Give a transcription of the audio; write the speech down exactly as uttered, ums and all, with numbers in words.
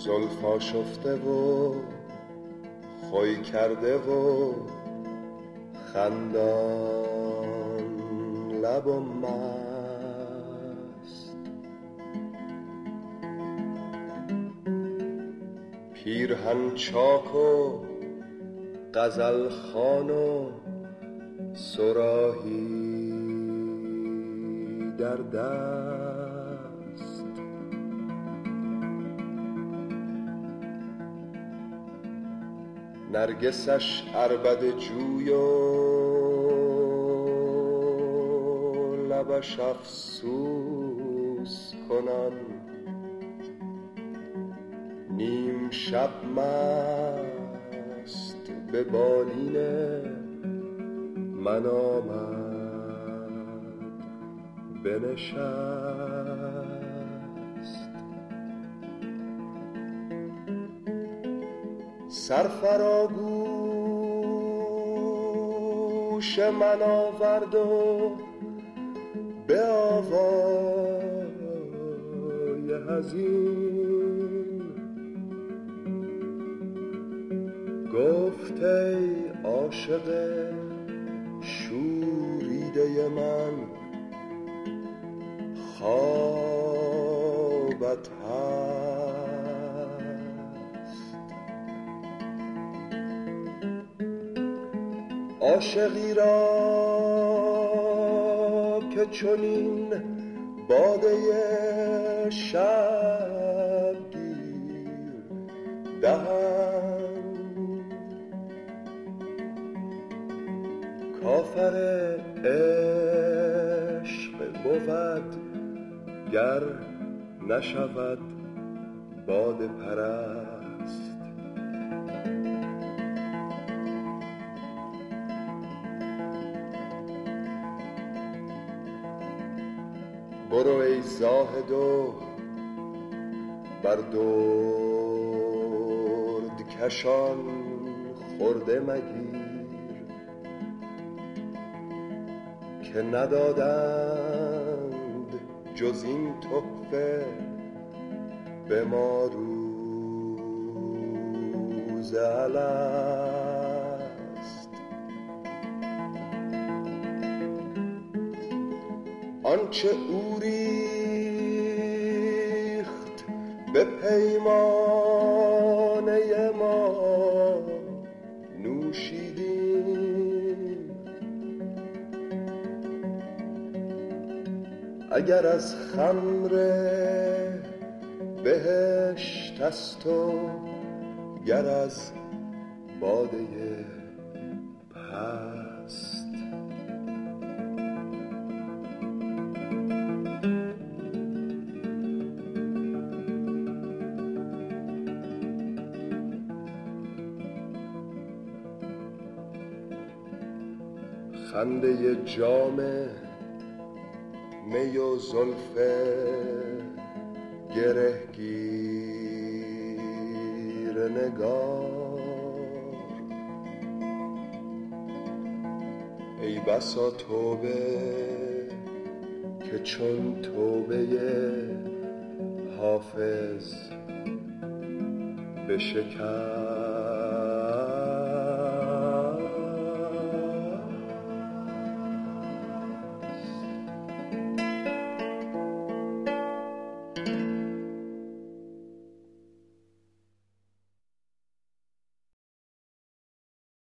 زلف آشفته و خوی کرده و خندان لب و مست، پیرهن چاک و غزل خوان و صراحی در دست، نرگسش عربده جوی و لبش افسوس کنان، نیم شب مست به بالین من آمد بنشست، سرفراگوش من آورد و به آوای حزین گفت ای عاشق شوریده من خوابت هست، عاشقی را که چنین باده شبگیر دهند، کافر عشق بود گر نشود باده پرست، برو ای زاهد و بر درد کشان خرده مگیر، که ندادند جز این تحفه به ما روز الست، آنچه او ریخت به پیمانه ما نوشیدیم، اگر از خمر بهشت است و گر از باده پست، خنده جام می و زلف گرهگیر نگار، ای بسا توبه که چون توبه حافظ بشکست.